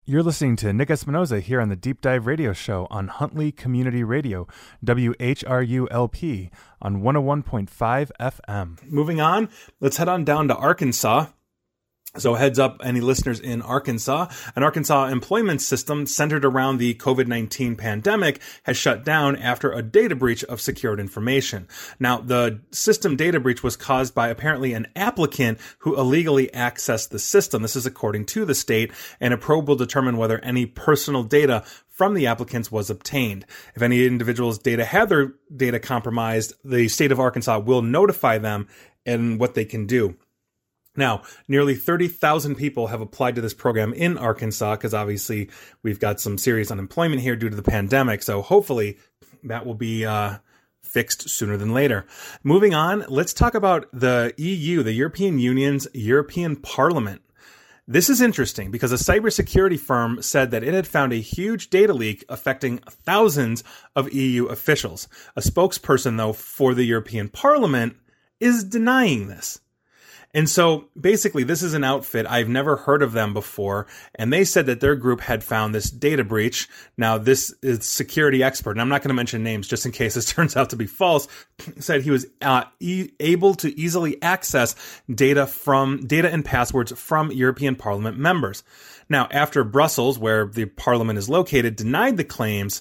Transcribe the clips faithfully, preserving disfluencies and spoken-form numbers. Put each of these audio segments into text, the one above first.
You're listening to Nick Espinoza here on the Deep Dive Radio Show on Huntley Community Radio, W H R U L P, on one oh one point five F M. Moving on, let's head on down to Arkansas. So heads up, any listeners in Arkansas. An Arkansas employment system centered around the COVID nineteen pandemic has shut down after a data breach of secured information. Now, the system data breach was caused by apparently an applicant who illegally accessed the system. This is according to the state, and a probe will determine whether any personal data from the applicants was obtained. If any individual's data had their data compromised, the state of Arkansas will notify them and what they can do. Now, nearly thirty thousand people have applied to this program in Arkansas because obviously we've got some serious unemployment here due to the pandemic. So hopefully that will be uh, fixed sooner than later. Moving on, let's talk about the E U, the European Union's European Parliament. This is interesting because a cybersecurity firm said that it had found a huge data leak affecting thousands of E U officials. A spokesperson, though, for the European Parliament is denying this. And so basically, this is an outfit. I've never heard of them before. And they said that their group had found this data breach. Now, this is security expert, and I'm not going to mention names just in case this turns out to be false, said he was uh, e- able to easily access data from data and passwords from European Parliament members. Now, after Brussels, where the parliament is located, denied the claims,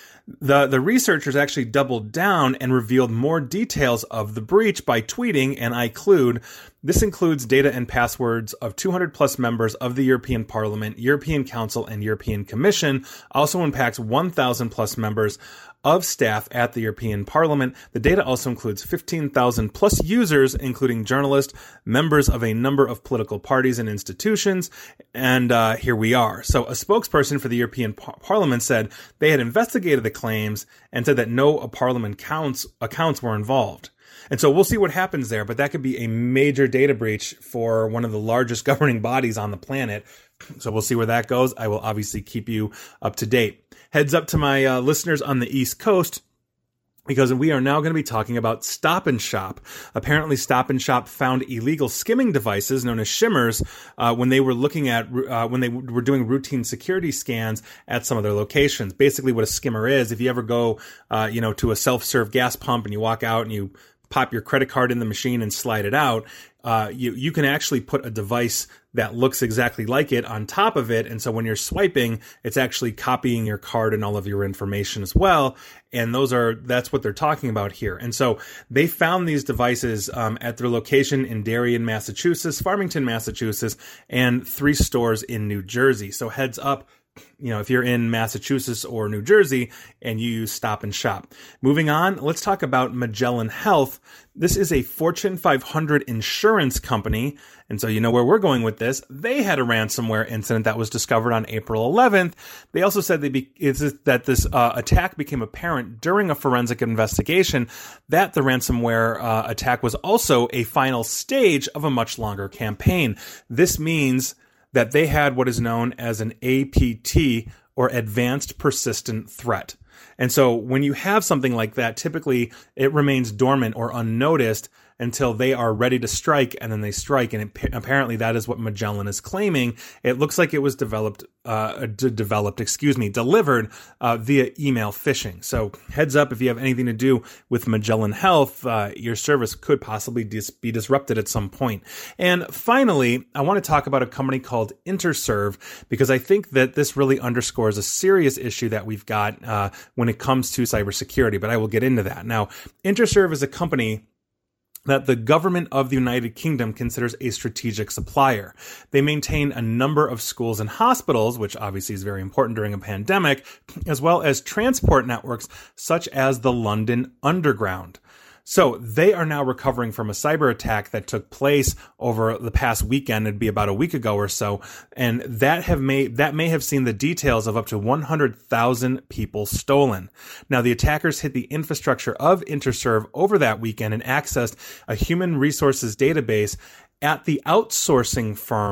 The the researchers actually doubled down and revealed more details of the breach by tweeting, and I include, this includes data and passwords of two hundred plus members of the European Parliament, European Council, and European Commission. Also impacts one thousand plus members of staff at the European Parliament. The data also includes fifteen thousand plus users, including journalists, members of a number of political parties and institutions. And uh, here we are. So a spokesperson for the European Par- Parliament said they had investigated the claims and said that no Parliament counts, accounts were involved. And so we'll see what happens there, but that could be a major data breach for one of the largest governing bodies on the planet. So we'll see where that goes. I will obviously keep you up to date. Heads up to my uh, listeners on the East Coast, because we are now going to be talking about Stop and Shop. Apparently, Stop and Shop found illegal skimming devices known as shimmers uh, when they were looking at uh, when they were doing routine security scans at some of their locations. Basically, what a skimmer is, if you ever go, uh, you know, to a self-serve gas pump and you walk out and you pop your credit card in the machine and slide it out, uh, you, you can actually put a device that looks exactly like it on top of it. And so when you're swiping, it's actually copying your card and all of your information as well. And those are, that's what they're talking about here. And so they found these devices um, at their location in Darien, Massachusetts, Farmington, Massachusetts, and three stores in New Jersey. So heads up, you know, if you're in Massachusetts or New Jersey and you use Stop and Shop. Moving on, let's talk about Magellan Health. This is a Fortune five hundred insurance company. And so you know where we're going with this. They had a ransomware incident that was discovered on April eleventh. They also said they be, it's that this uh, attack became apparent during a forensic investigation, that the ransomware uh, attack was also a final stage of a much longer campaign. This means that they had what is known as an A P T, or Advanced Persistent Threat. And so when you have something like that, typically it remains dormant or unnoticed until they are ready to strike, and then they strike. And it, apparently that is what Magellan is claiming. It looks like it was developed, uh, d- developed, excuse me, delivered uh, via email phishing. So heads up, if you have anything to do with Magellan Health, uh, your service could possibly dis- be disrupted at some point. And finally, I want to talk about a company called Interserve, because I think that this really underscores a serious issue that we've got uh, when it comes to cybersecurity, but I will get into that. Now, Interserve is a company that the government of the United Kingdom considers a strategic supplier. They maintain a number of schools and hospitals, which obviously is very important during a pandemic, as well as transport networks such as the London Underground. So they are now recovering from a cyber attack that took place over the past weekend. It'd be about a week ago or so. And that have made, that may have seen the details of up to one hundred thousand people stolen. Now, the attackers hit the infrastructure of Interserve over that weekend and accessed a human resources database at the outsourcing firm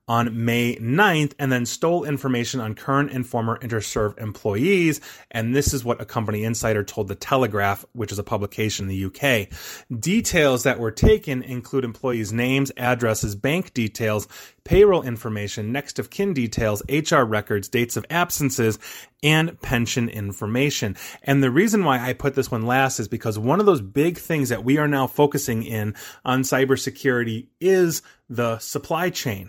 on May ninth and then stole information on current and former Interserve employees. And this is what a company insider told The Telegraph, which is a publication in the U K. Details that were taken include employees' names, addresses, bank details, payroll information, next of kin details, H R records, dates of absences, and pension information. And the reason why I put this one last is because one of those big things that we are now focusing in on cybersecurity is the supply chain.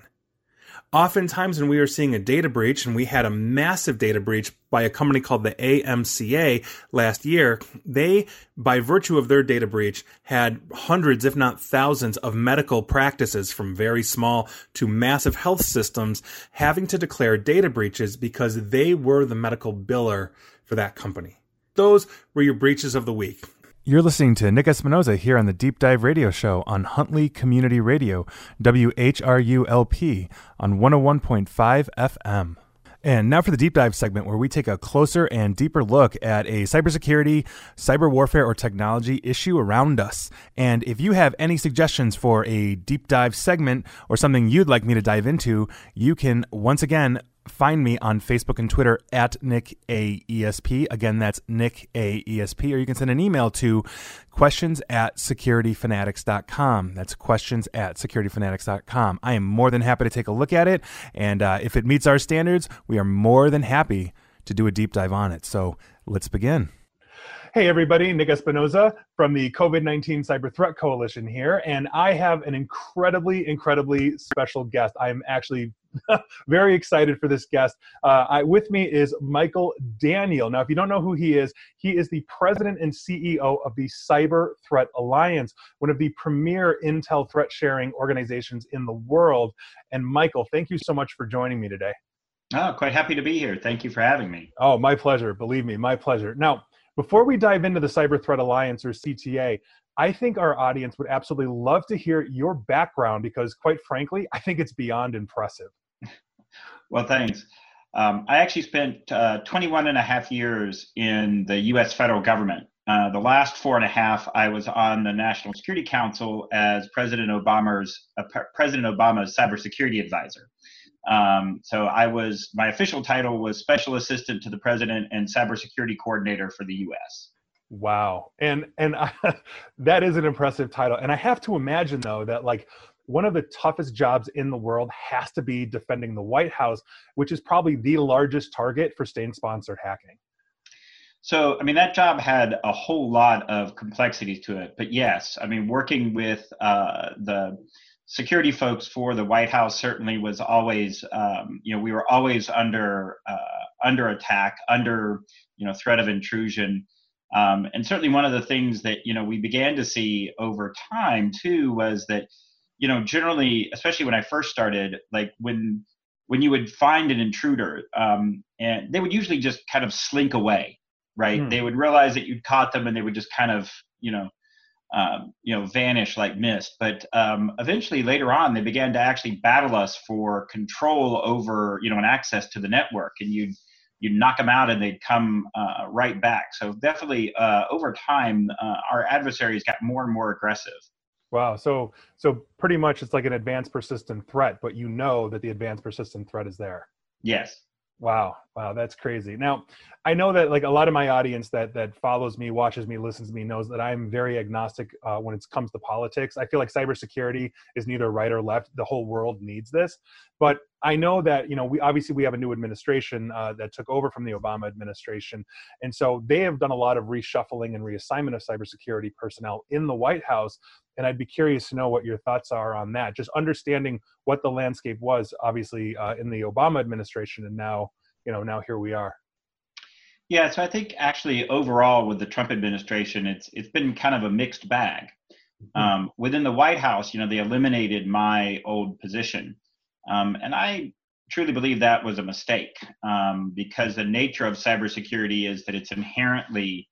Oftentimes when we are seeing a data breach, and we had a massive data breach by a company called the A M C A last year, they, by virtue of their data breach, had hundreds, if not thousands, of medical practices from very small to massive health systems having to declare data breaches because they were the medical biller for that company. Those were your breaches of the week. You're listening to Nick Espinoza here on the Deep Dive Radio Show on Huntley Community Radio, W H R U L P, on one oh one point five F M. And now for the Deep Dive segment, where we take a closer and deeper look at a cybersecurity, cyber warfare, or technology issue around us. And if you have any suggestions for a Deep Dive segment or something you'd like me to dive into, you can once again find me on Facebook and Twitter at Nick A E S P. Again, that's Nick A E S P. Or you can send an email to questions at security fanatics dot com. That's questions at security fanatics dot com. I am more than happy to take a look at it. And uh, if it meets our standards, we are more than happy to do a deep dive on it. So let's begin. Hey everybody, Nick Espinoza from the COVID nineteen Cyber Threat Coalition here, and I have an incredibly, incredibly special guest. I'm actually very excited for this guest. Uh, I, with me is Michael Daniel. Now, if you don't know who he is, he is the president and C E O of the Cyber Threat Alliance, one of the premier intel threat sharing organizations in the world. And Michael, thank you so much for joining me today. Oh, quite happy to be here. Thank you for having me. Oh, my pleasure. Believe me, my pleasure. Now, before we dive into the Cyber Threat Alliance, or C T A, I think our audience would absolutely love to hear your background because, quite frankly, I think it's beyond impressive. Well, thanks. Um, I actually spent uh, twenty-one and a half years in the U S federal government. Uh, the last four and a half, I was on the National Security Council as President Obama's uh, President Obama's cybersecurity advisor. Um, so I was, my official title was Special Assistant to the President and Cybersecurity Coordinator for the U S. Wow. And, and I, that is an impressive title. And I have to imagine though, that like one of the toughest jobs in the world has to be defending the White House, which is probably the largest target for state-sponsored hacking. So, I mean, that job had a whole lot of complexity to it, but yes, I mean, working with uh, the security folks for the White House certainly was always, um, you know, we were always under uh, under attack, under, you know, threat of intrusion. Um, and certainly one of the things that, you know, we began to see over time too was that, you know, generally, especially when I first started, like when when you would find an intruder, um, and they would usually just kind of slink away, right? Hmm. They would realize that you'd caught them and they would just kind of, you know, Um, you know, vanish like mist. But um, eventually later on, they began to actually battle us for control over, you know, and access to the network. And you'd, you'd knock them out and they'd come uh, right back. So definitely uh, over time, uh, our adversaries got more and more aggressive. Wow. So, so pretty much it's like an advanced persistent threat, but you know that the advanced persistent threat is there. Yes. Wow. Wow. That's crazy. Now, I know that like a lot of my audience that that follows me, watches me, listens to me, knows that I'm very agnostic uh, when it comes to politics. I feel like cybersecurity is neither right or left. The whole world needs this. But I know that, you know, we obviously we have a new administration uh, that took over from the Obama administration. And so they have done a lot of reshuffling and reassignment of cybersecurity personnel in the White House. And I'd be curious to know what your thoughts are on that. Just understanding what the landscape was, obviously, uh, in the Obama administration, and now, you know, now here we are. Yeah, so I think actually overall with the Trump administration, it's it's been kind of a mixed bag. Mm-hmm. Um, within the White House, you know, they eliminated my old position, um, and I truly believe that was a mistake um, because the nature of cybersecurity is that it's inherently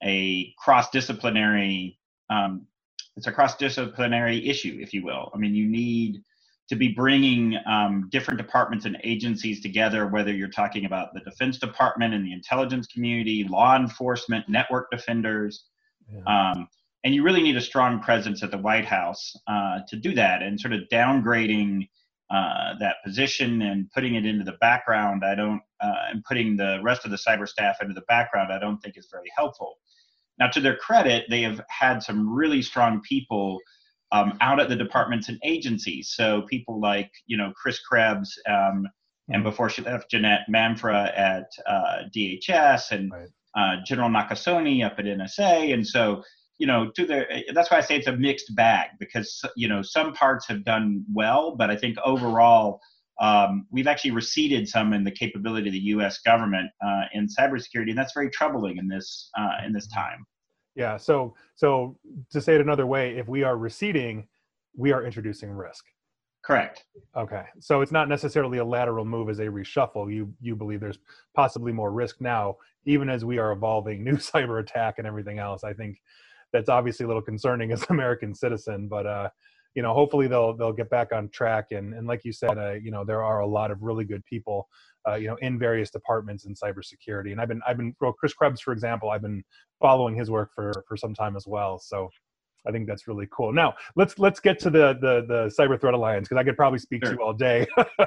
a cross-disciplinary. Um, It's a cross-disciplinary issue, if you will. I mean, you need to be bringing um, different departments and agencies together, whether you're talking about the Defense Department and the intelligence community, law enforcement, network defenders. Yeah. Um, and you really need a strong presence at the White House uh, to do that, and sort of downgrading uh, that position and putting it into the background, I don't, uh, and putting the rest of the cyber staff into the background, I don't think is very helpful. Now, to their credit, they have had some really strong people um, out at the departments and agencies. So people like, you know, Chris Krebs, um, and before she left, Jeanette Manfra at uh, D H S, and Right. uh, General Nakasone up at N S A. And so, you know, to their, that's why I say it's a mixed bag, because, you know, some parts have done well, but I think overall, um, we've actually receded some in the capability of the U S government uh, in cybersecurity, and that's very troubling in this uh, in this time. Yeah. So, so to say it another way, if we are receding, we are introducing risk. Correct. Okay. So it's not necessarily a lateral move as a reshuffle. You you believe there's possibly more risk now, even as we are evolving new cyber attack and everything else. I think that's obviously a little concerning as an American citizen, but uh, you know, hopefully they'll they'll get back on track. And and like you said, uh, you know, there are a lot of really good people, uh, you know, in various departments in cybersecurity. And I've been I've been well, Chris Krebs, for example, I've been following his work for for some time as well. So I think that's really cool. Now let's let's get to the the, the Cyber Threat Alliance, because I could probably speak Sure. to you all day,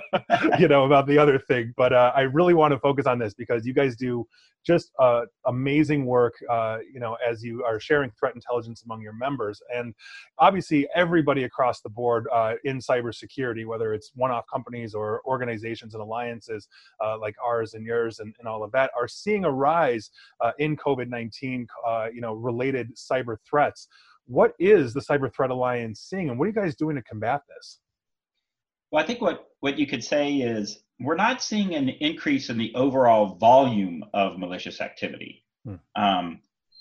you know, about the other thing. But uh, I really want to focus on this because you guys do just uh, amazing work, uh, you know, as you are sharing threat intelligence among your members. And obviously, everybody across the board uh, in cybersecurity, whether it's one-off companies or organizations and alliances uh, like ours and yours and, and all of that, are seeing a rise uh, in COVID nineteen, uh, you know, related cyber threats. What is the Cyber Threat Alliance seeing, and what are you guys doing to combat this? Well, I think what, what you could say is we're not seeing an increase in the overall volume of malicious activity. Hmm. Um,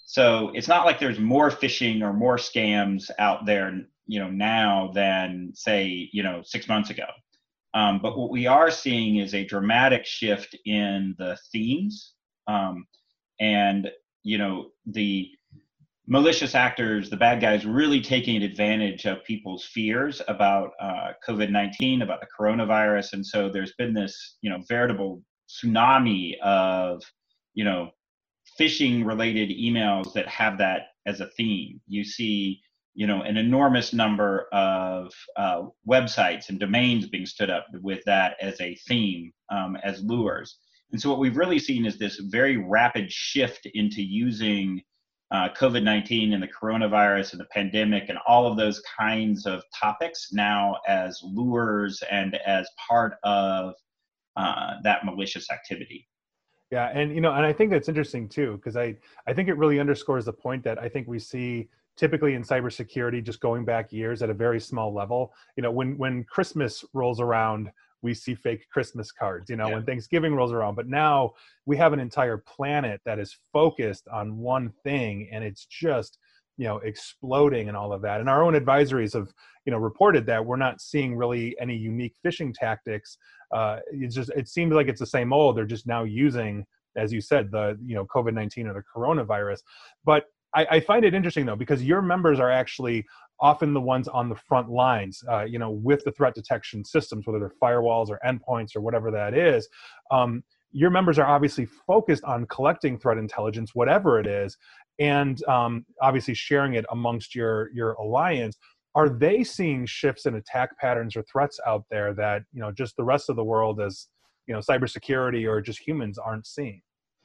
so it's not like there's more phishing or more scams out there, you know, now than say, you know, six months ago. Um, but what we are seeing is a dramatic shift in the themes, um, and, you know, the malicious actors, the bad guys, really taking advantage of people's fears about uh, COVID nineteen, about the coronavirus. And so there's been this, you know, veritable tsunami of, you know, phishing related emails that have that as a theme. You see, you know, an enormous number of uh, websites and domains being stood up with that as a theme, um, as lures. And so what we've really seen is this very rapid shift into using Uh, COVID nineteen and the coronavirus and the pandemic and all of those kinds of topics now as lures and as part of uh, that malicious activity. Yeah, and you know, and I think that's interesting too, because I I think it really underscores the point that I think we see typically in cybersecurity, just going back years at a very small level. You know, when when Christmas rolls around, we see fake Christmas cards, you know, Yeah. when Thanksgiving rolls around. But now we have an entire planet that is focused on one thing, and it's just, you know, exploding and all of that. And our own advisories have, you know, reported that we're not seeing really any unique phishing tactics. Uh, it's just, it seems like it's the same old. They're just now using, as you said, the, you know, COVID nineteen or the coronavirus. But I, I find it interesting though, because your members are actually often the ones on the front lines, uh, you know, with the threat detection systems, whether they're firewalls or endpoints or whatever that is. Um, your members are obviously focused on collecting threat intelligence, whatever it is, and um, obviously sharing it amongst your your alliance. Are they seeing shifts in attack patterns or threats out there that, you know, just the rest of the world, as you know, cybersecurity or just humans, aren't seeing?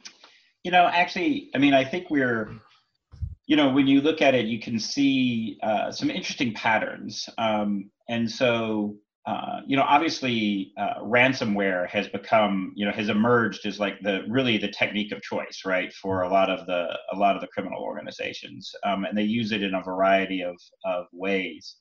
You know, actually, I mean, I think we're, you know, when you look at it, you can see uh, some interesting patterns. Um, and so, uh, you know, obviously uh, ransomware has become, you know, has emerged as like the, really the technique of choice, right, for a lot of the, a lot of the criminal organizations. Um, and they use it in a variety of, of ways.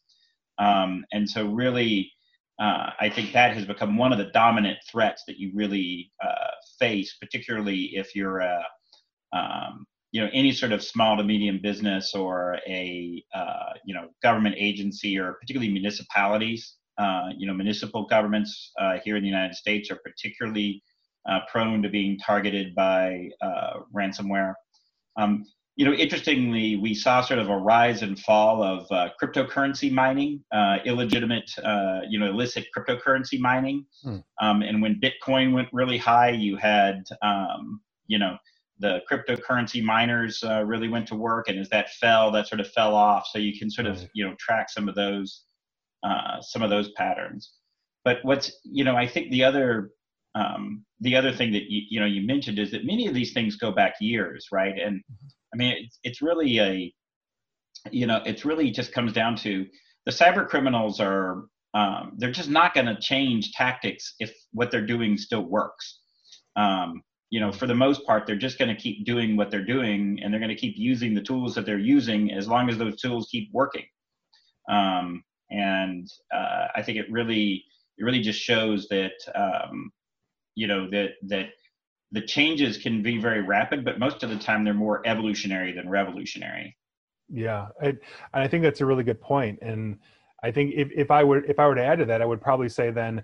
Um, and so really, uh, I think that has become one of the dominant threats that you really uh, face, particularly if you're a, um, you know, any sort of small to medium business or a, uh, you know, government agency, or particularly municipalities. Uh, you know, municipal governments uh, here in the United States are particularly uh, prone to being targeted by uh, ransomware. Um, you know, interestingly, we saw sort of a rise and fall of uh, cryptocurrency mining, uh, illegitimate, uh, you know, illicit cryptocurrency mining. Hmm. Um, and when Bitcoin went really high, you had, um, you know, the cryptocurrency miners uh, really went to work, and as that fell, that sort of fell off. So you can sort of, you know, track some of those, uh, some of those patterns. but what's, you know, I think the other, um, the other thing that you, you know, you mentioned is that many of these things go back years, right? And I mean, it's, it's really a, you know, it's really just comes down to the cyber criminals are, um, they're just not going to change tactics if what they're doing still works. Um, you know, for the most part, they're just going to keep doing what they're doing, and they're going to keep using the tools that they're using as long as those tools keep working. Um, and uh, I think it really, it really just shows that, um, you know, that that the changes can be very rapid, but most of the time they're more evolutionary than revolutionary. Yeah, I, and I think that's a really good point. And I think if, if I were if I were to add to that, I would probably say then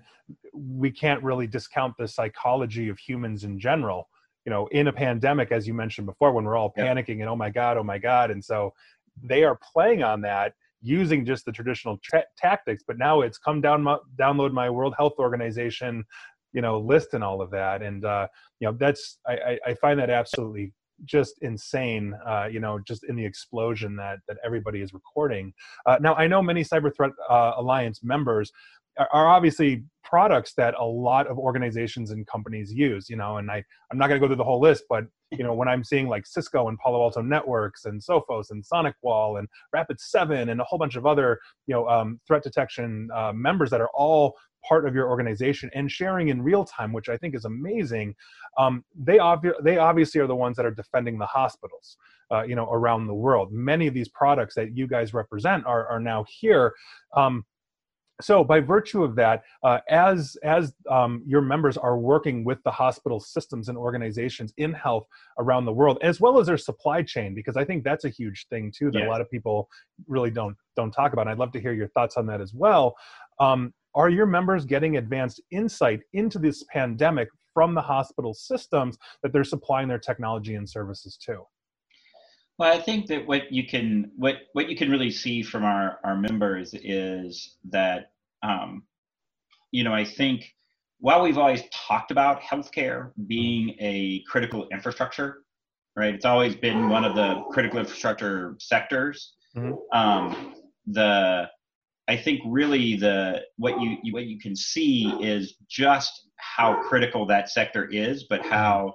we can't really discount the psychology of humans in general. You know, in a pandemic, as you mentioned before, when we're all panicking and oh my god, oh my god, and so they are playing on that using just the traditional tra- tactics. But now it's come down, download my World Health Organization, you know, list and all of that, and uh, you know, that's I, I find that absolutely just insane, uh, you know, just in the explosion that that everybody is recording. Uh, now, I know many Cyber Threat uh, Alliance members are, are obviously products that a lot of organizations and companies use, you know, and I, I'm not going to go through the whole list, but, you know, when I'm seeing like Cisco and Palo Alto Networks and Sophos and SonicWall and Rapid seven and a whole bunch of other, you know, um, threat detection uh, members that are all part of your organization and sharing in real time, which I think is amazing. Um, they, obvi- they obviously are the ones that are defending the hospitals, uh, you know, around the world. Many of these products that you guys represent are, are now here. Um, so by virtue of that, uh, as, as um, your members are working with the hospital systems and organizations in health around the world, as well as their supply chain, because I think that's a huge thing too, that yeah. a lot of people really don't, don't talk about. And I'd love to hear your thoughts on that as well. Um, Are your members getting advanced insight into this pandemic from the hospital systems that they're supplying their technology and services to? Well, I think that what you can what what you can really see from our, our members is that, um, you know, I think while we've always talked about healthcare being a critical infrastructure, right? It's always been one of the critical infrastructure sectors. Mm-hmm. Um, the I think really the what you what you can see is just how critical that sector is, but how,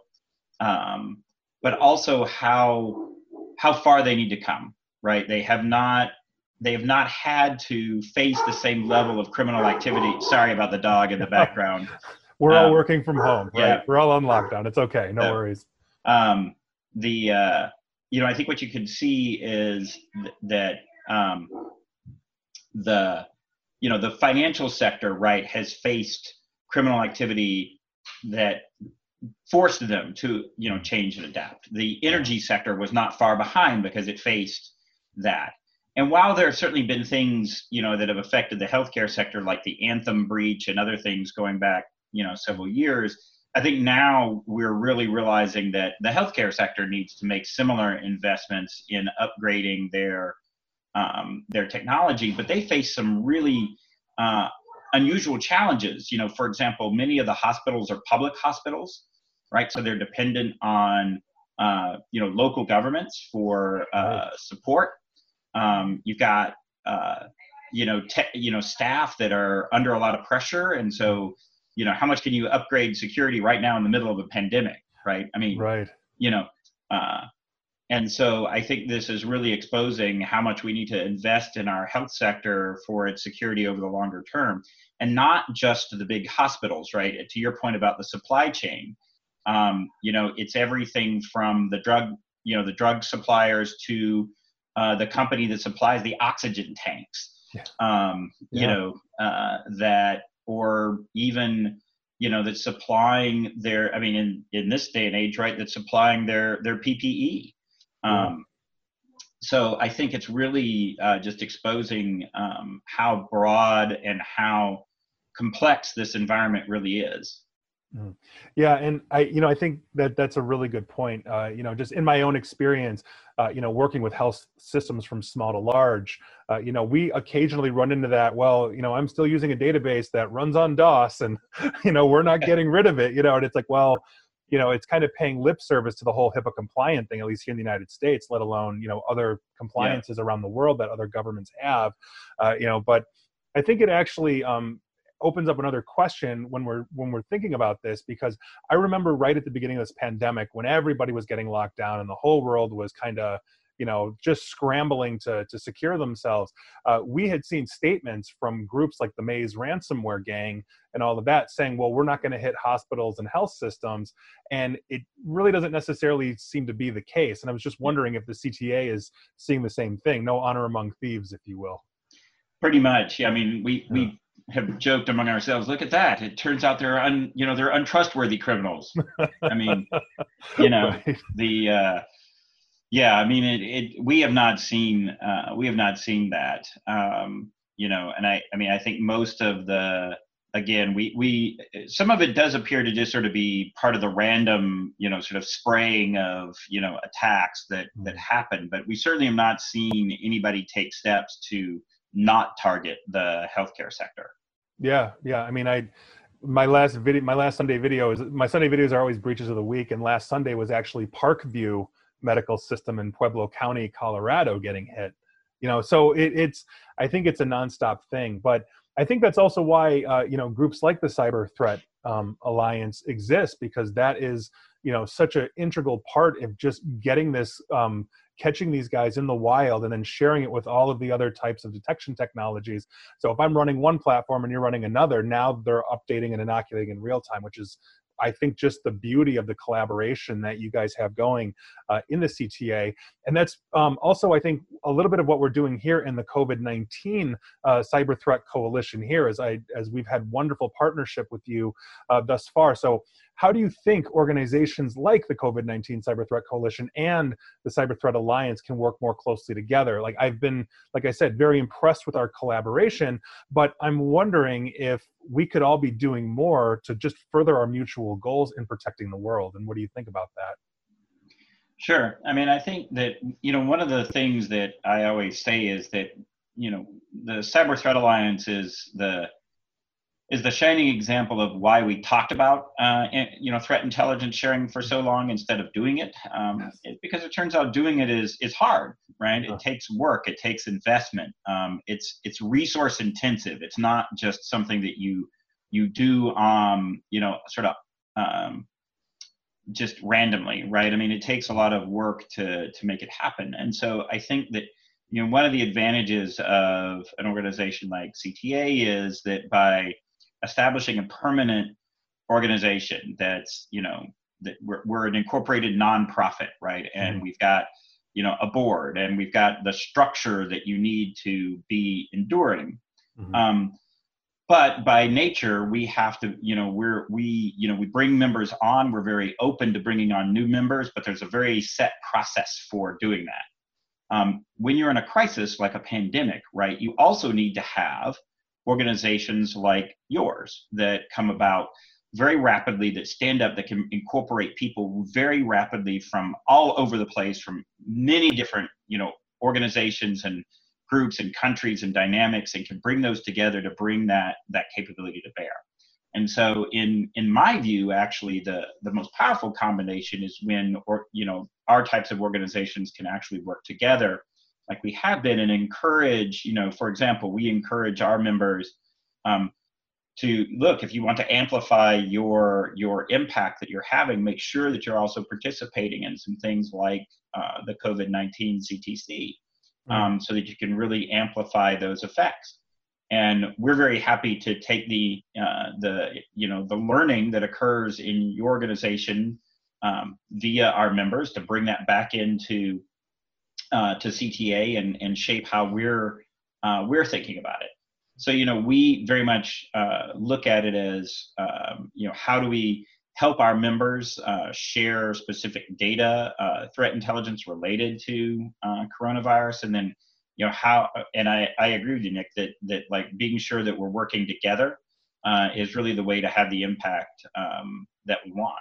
um, but also how how far they need to come. Right? They have not they have not had to face the same level of criminal activity. Sorry about the dog in the background. We're all um, working from home, right? Yeah. We're all on lockdown. It's okay. No so, worries. Um, the uh, you know I think what you can see is th- that. Um, the you know the financial sector, right, has faced criminal activity that forced them to you know change and adapt. The energy sector was not far behind because it faced that. And while there have certainly been things you know that have affected the healthcare sector, like the Anthem breach and other things going back you know several years, I think now we're really realizing that the healthcare sector needs to make similar investments in upgrading their Um, their technology, but they face some really uh, unusual challenges. You know, for example, many of the hospitals are public hospitals, right? So they're dependent on, uh, you know, local governments for uh, support. Um, you've got, uh, you know, te- you know, staff that are under a lot of pressure, and so, you know, how much can you upgrade security right now in the middle of a pandemic, right? I mean, right. You know. Uh, And so I think this is really exposing how much we need to invest in our health sector for its security over the longer term, and not just to the big hospitals, right? To your point about the supply chain, um, you know, it's everything from the drug, you know, the drug suppliers to uh, the company that supplies the oxygen tanks, yeah. um, yeah. you know, uh, that, or even, you know, that's supplying their, I mean, in, in this day and age, right, that's supplying their, their P P E. Um, so I think it's really uh, just exposing um, how broad and how complex this environment really is. Mm. Yeah, and I, you know, I think that that's a really good point. Uh, you know, just in my own experience, uh, you know, working with health systems from small to large, uh, you know, we occasionally run into that. Well, you know, I'm still using a database that runs on DOS, and you know, we're not getting rid of it. You know, and it's like, well. You know, it's kind of paying lip service to the whole HIPAA compliant thing, at least here in the United States, let alone, you know, other compliances yeah. around the world that other governments have, uh, you know, but I think it actually, um, opens up another question when we're when we're thinking about this, because I remember right at the beginning of this pandemic when everybody was getting locked down and the whole world was kind of, you know, just scrambling to to secure themselves. Uh, we had seen statements from groups like the Maze ransomware gang and all of that saying, well, we're not going to hit hospitals and health systems. And it really doesn't necessarily seem to be the case. And I was just wondering if the C T A is seeing the same thing. No honor among thieves, if you will. Pretty much. Yeah, I mean, we, we have joked among ourselves, look at that. It turns out they're un, you know, they're untrustworthy criminals. I mean, you know, right. the, uh, yeah, I mean, it, it, we have not seen, uh, we have not seen that, um, you know, and I, I mean, I think most of the, again, we, we, some of it does appear to just sort of be part of the random, you know, sort of spraying of, you know, attacks that, that happen, but we certainly have not seen anybody take steps to not target the healthcare sector. Yeah. Yeah. I mean, I, my last video, my last Sunday video is, my Sunday videos are always breaches of the week. And last Sunday was actually Parkview Medical System in Pueblo County, Colorado getting hit, you know, so it, it's, I think it's a nonstop thing, but I think that's also why, uh, you know, groups like the Cyber Threat um, Alliance exist, because that is, you know, such an integral part of just getting this, um, catching these guys in the wild and then sharing it with all of the other types of detection technologies. So if I'm running one platform and you're running another, now they're updating and inoculating in real time, which is, I think, just the beauty of the collaboration that you guys have going uh, in the C T A. And that's um, also, I think, a little bit of what we're doing here in the COVID nineteen uh, Cyber Threat Coalition here, as, I, as we've had wonderful partnership with you uh, thus far. So how do you think organizations like the COVID nineteen Cyber Threat Coalition and the Cyber Threat Alliance can work more closely together? Like I've been, like I said, very impressed with our collaboration, but I'm wondering if we could all be doing more to just further our mutual goals in protecting the world. And what do you think about that? Sure. I mean, I think that, you know, one of the things that I always say is that, you know, the Cyber Threat Alliance is the is the shining example of why we talked about, uh, you know, threat intelligence sharing for so long instead of doing it. Um, yes. it because it turns out doing it is is hard, right? Yeah. It takes work, it takes investment. Um, it's it's resource intensive. It's not just something that you you do, um, you know, sort of um, just randomly, right? I mean, it takes a lot of work to to make it happen. And so I think that, you know, one of the advantages of an organization like C T A is that by establishing a permanent organization that's, you know, that we're, we're an incorporated nonprofit, right? And mm-hmm. we've got, you know, a board and we've got the structure that you need to be enduring. Mm-hmm. Um, but by nature, we have to, you know, we're, we, you know, we bring members on, we're very open to bringing on new members, but there's a very set process for doing that. Um, when you're in a crisis like a pandemic, right, you also need to have organizations like yours that come about very rapidly, that stand up, that can incorporate people very rapidly from all over the place, from many different, you know, organizations and groups and countries and dynamics, and can bring those together to bring that that capability to bear. And so in in my view, actually the the most powerful combination is when, or you know, our types of organizations can actually work together like we have been, and encourage, you know, for example, we encourage our members um, to look, if you want to amplify your your impact that you're having, make sure that you're also participating in some things like uh, the COVID nineteen C T C, um, mm. so that you can really amplify those effects. And we're very happy to take the uh, the you know the learning that occurs in your organization um, via our members to bring that back into Uh, to C T A and, and shape how we're uh, we're thinking about it. So, you know, we very much uh, look at it as, um, you know, how do we help our members uh, share specific data, uh, threat intelligence related to uh, coronavirus, and then, you know, how, and I, I agree with you, Nick, that, that like being sure that we're working together uh, is really the way to have the impact um, that we want.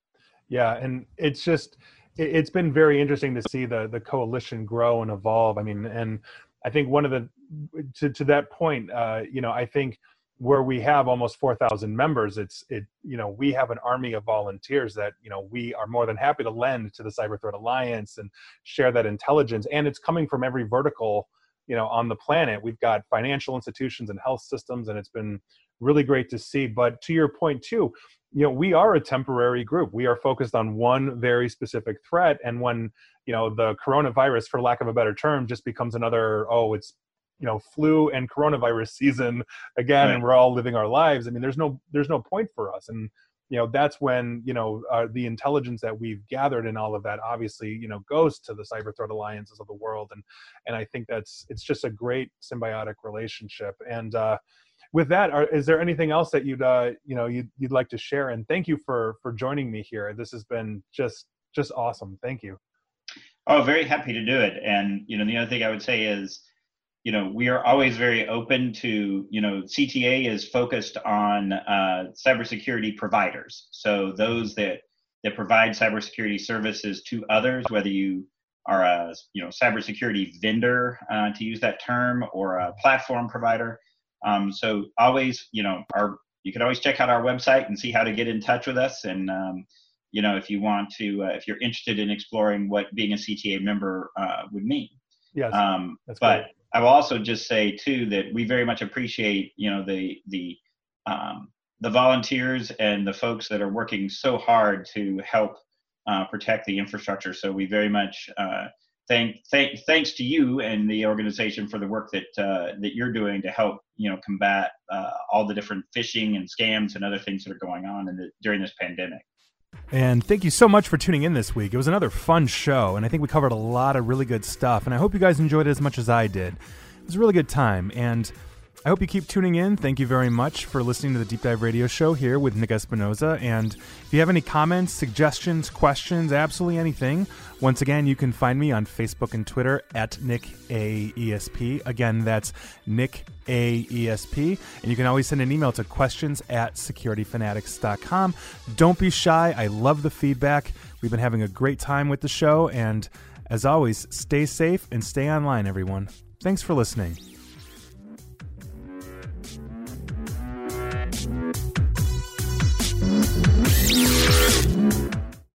Yeah, and it's just, it's been very interesting to see the the coalition grow and evolve. I mean, and I think one of the, to, to that point, uh, you know, I think where we have almost four thousand members, it's, it, you know, we have an army of volunteers that, you know, we are more than happy to lend to the Cyber Threat Alliance and share that intelligence. And it's coming from every vertical, you know, on the planet. We've got financial institutions and health systems, and it's been really great to see. But to your point too, you know, we are a temporary group. We are focused on one very specific threat. And when, you know, the coronavirus, for lack of a better term, just becomes another, oh, it's, you know, flu and coronavirus season again, right. and we're all living our lives. I mean, there's no, there's no point for us. And, you know, that's when, you know, uh, the intelligence that we've gathered in all of that, obviously, you know, goes to the cyber threat alliances of the world. And, and I think that's, it's just a great symbiotic relationship. And, uh, with that, are, is there anything else that you'd, uh, you know, you'd, you'd like to share? And thank you for, for joining me here. This has been just, just awesome. Thank you. Oh, very happy to do it. And, you know, the other thing I would say is, you know, we are always very open to, you know, C T A is focused on uh, cybersecurity providers. So those that, that provide cybersecurity services to others, whether you are a, you know, cybersecurity vendor, uh, to use that term, or a platform provider. Um, so always, you know, our, you can always check out our website and see how to get in touch with us. And, um, you know, if you want to, uh, if you're interested in exploring what being a C T A member uh, would mean. Yes, um, that's but great. I will also just say too that we very much appreciate, you know, the the um, the volunteers and the folks that are working so hard to help uh, protect the infrastructure. So we very much uh, thank thank thanks to you and the organization for the work that uh, that you're doing to help, you know, combat uh, all the different phishing and scams and other things that are going on in the, during this pandemic. And thank you so much for tuning in this week. It was another fun show, and I think we covered a lot of really good stuff, and I hope you guys enjoyed it as much as I did. It was a really good time, and I hope you keep tuning in. Thank you very much for listening to the Deep Dive Radio Show here with Nick Espinoza. And if you have any comments, suggestions, questions, absolutely anything, once again, you can find me on Facebook and Twitter at Nick A E S P. Again, that's Nick A E S P. And you can always send an email to questions at security fanatics dot com. Don't be shy. I love the feedback. We've been having a great time with the show. And as always, stay safe and stay online, everyone. Thanks for listening.